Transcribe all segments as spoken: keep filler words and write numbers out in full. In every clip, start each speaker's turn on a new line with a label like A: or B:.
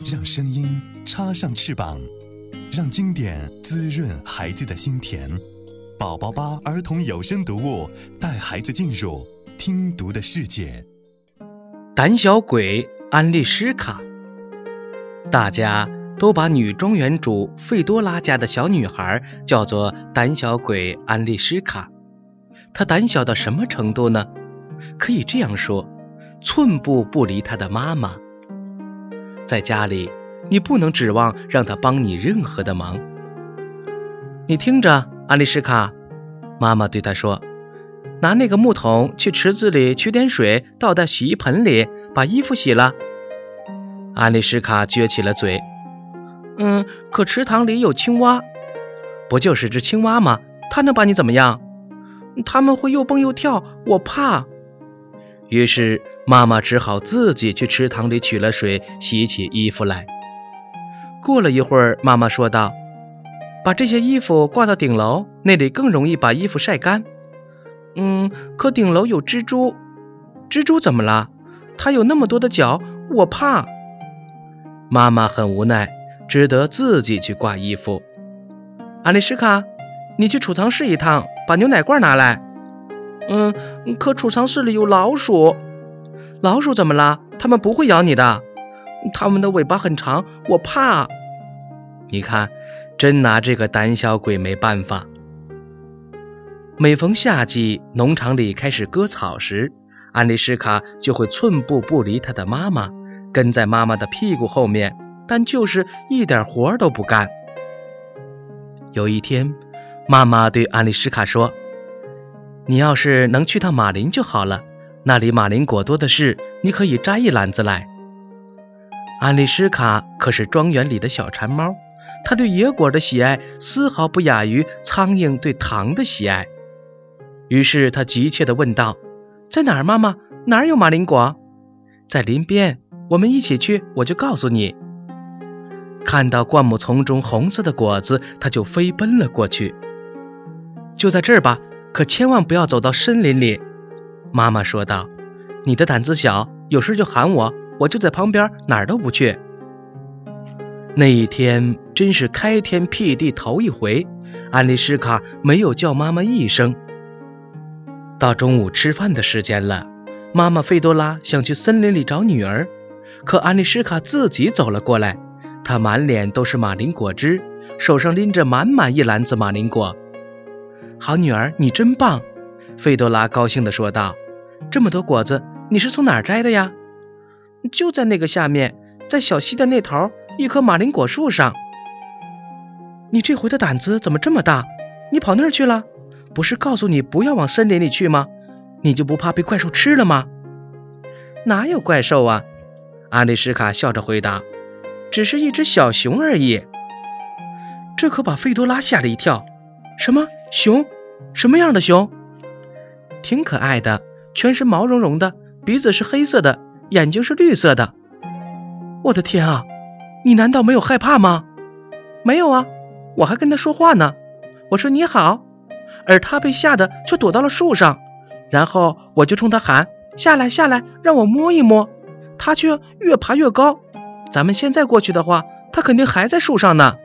A: 让声音插上翅膀，让经典滋润孩子的心田。宝宝吧儿童有声读物，带孩子进入听读的世界。
B: 胆小鬼安丽诗卡。大家都把女庄园主费多拉家的小女孩叫做胆小鬼安丽诗卡。她胆小到什么程度呢？可以这样说，寸步不离她的妈妈。在家里，你不能指望让她帮你任何的忙。你听着，安丽诗卡，妈妈对她说，拿那个木桶去池子里取点水，倒在洗衣盆里，把衣服洗了。安丽诗卡撅起了嘴，嗯，可池塘里有青蛙。不就是只青蛙吗？它能把你怎么样？它们会又蹦又跳，我怕。于是妈妈只好自己去池塘里取了水，洗起衣服来。过了一会儿，妈妈说道，把这些衣服挂到顶楼，那里更容易把衣服晒干。嗯，可顶楼有蜘蛛。蜘蛛怎么了？它有那么多的脚，我怕。妈妈很无奈，只得自己去挂衣服。安丽诗卡，你去储藏室一趟，把牛奶罐拿来。嗯，可储藏室里有老鼠。老鼠怎么了？它们不会咬你的，它们的尾巴很长，我怕。你看，真拿这个胆小鬼没办法。每逢夏季，农场里开始割草时，安丽诗卡就会寸步不离她的妈妈，跟在妈妈的屁股后面，但就是一点活都不干。有一天，妈妈对安丽诗卡说，你要是能去趟马林就好了，那里马林果多的是，你可以摘一篮子来。安丽诗卡可是庄园里的小馋猫，她对野果的喜爱丝毫不亚于苍蝇对糖的喜爱。于是她急切地问道，在哪儿，妈妈？哪儿有马林果？在林边，我们一起去，我就告诉你。看到灌木丛中红色的果子，她就飞奔了过去。就在这儿吧，可千万不要走到森林里，妈妈说道，你的胆子小，有事就喊我，我就在旁边，哪儿都不去。那一天真是开天辟地头一回，安丽诗卡没有叫妈妈一声。到中午吃饭的时间了，妈妈费多拉想去森林里找女儿，可安丽诗卡自己走了过来，她满脸都是马林果汁，手上拎着满满一篮子马林果。好女儿，你真棒，费多拉高兴地说道，这么多果子，你是从哪儿摘的呀？就在那个下面，在小溪的那头，一棵马林果树上。你这回的胆子怎么这么大？你跑那儿去了？不是告诉你不要往森林里去吗？你就不怕被怪兽吃了吗？哪有怪兽啊？安丽诗卡笑着回答，只是一只小熊而已。这可把费多拉吓了一跳。什么熊？什么样的熊？挺可爱的，全身毛茸茸的，鼻子是黑色的，眼睛是绿色的。我的天啊，你难道没有害怕吗？没有啊，我还跟他说话呢，我说你好，而他被吓得却躲到了树上，然后我就冲他喊，下来下来，让我摸一摸，他却越爬越高，咱们现在过去的话，他肯定还在树上呢。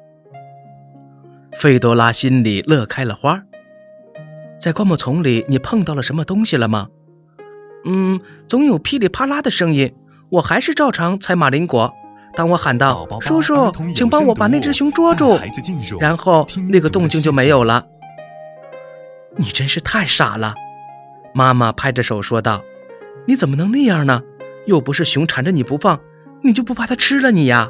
B: 费多拉心里乐开了花。在灌木丛里，你碰到了什么东西了吗？嗯，总有噼里啪啦的声音，我还是照常采马林果。当我喊道，叔叔，请帮我把那只熊捉住，然后那个动静就没有了。你真是太傻了，妈妈拍着手说道，你怎么能那样呢？又不是熊缠着你不放，你就不怕它吃了你呀？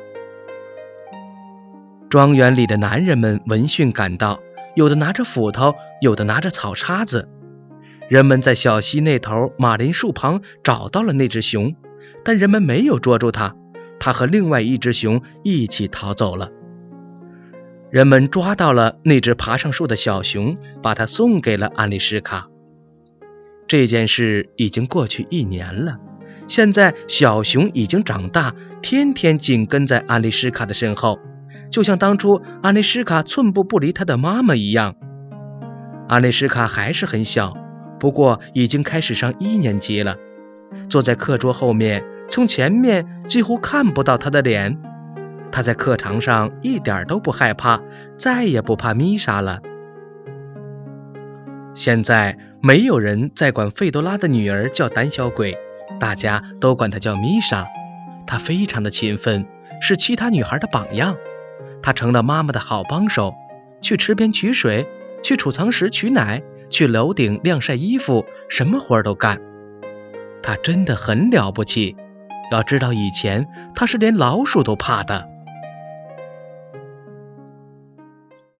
B: 庄园里的男人们闻讯赶到，有的拿着斧头，有的拿着草叉子。人们在小溪那头马林树旁找到了那只熊，但人们没有捉住它，它和另外一只熊一起逃走了。人们抓到了那只爬上树的小熊，把它送给了安丽诗卡。这件事已经过去一年了，现在小熊已经长大，天天紧跟在安丽诗卡的身后，就像当初安丽诗卡寸步不离她的妈妈一样。安丽诗卡还是很小，不过已经开始上一年级了。坐在课桌后面， 从前面几乎看不到她的脸。她在课堂上一点都不害怕，再也不怕米莎了。现在没有人再管费多拉的女儿叫胆小鬼，大家都管她叫米莎。她非常的勤奋，是其他女孩的榜样。她成了妈妈的好帮手，去池边取水，去储藏室取奶，去楼顶晾晒衣服，什么活都干。她真的很了不起。要知道以前她是连老鼠都怕的。